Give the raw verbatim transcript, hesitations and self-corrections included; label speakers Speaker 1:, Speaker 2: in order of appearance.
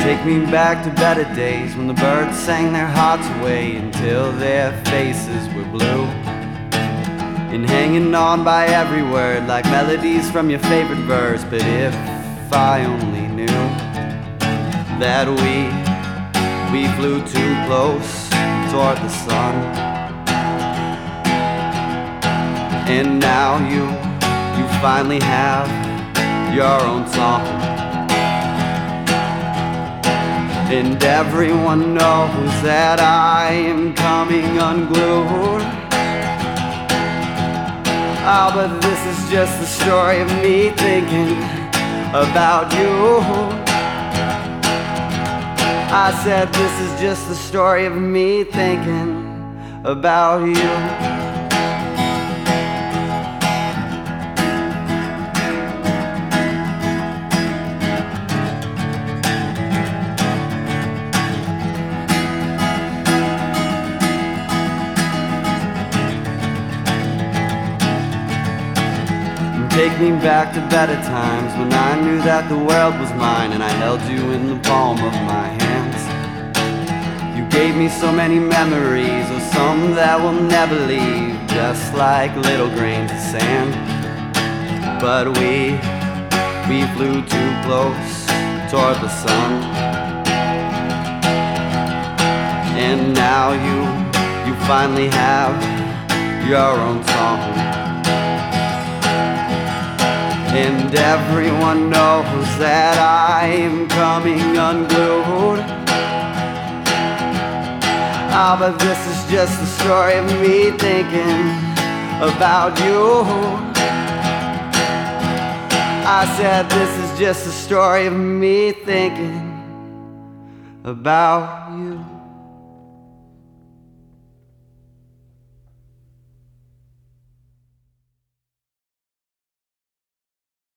Speaker 1: Take me back to better days when the birds sang their hearts away until their faces were blue, and hanging on by every word like melodies from your favorite verse. But if I only knew that we we flew too close toward the sun, and now you you finally have your own song, and everyone knows that I am coming unglued. Ah, but this is just the story of me thinking about you. I said this is just the story of me thinking about you. Take me back to better times when I knew that the world was mine and I held you in the palm of my hands. You gave me so many memories, or some that will never leave, just like little grains of sand. But we, we flew too close toward the sun, and now you, you finally have your own song, and everyone knows that I'm coming unglued. Ah, but this is just the story of me thinking about you. I said this is just the story of me thinking about you.